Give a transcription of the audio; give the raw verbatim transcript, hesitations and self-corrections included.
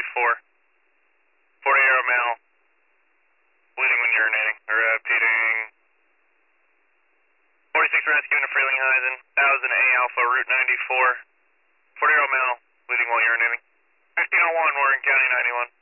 ninety-four. forty-eight male, bleeding when urinating, or uh, peeing. forty-six rescuing to Frelinghuysen, one thousand A Alpha, Route ninety-four. forty-eight male, bleeding while urinating. fifteen oh one, Morgan County ninety-one.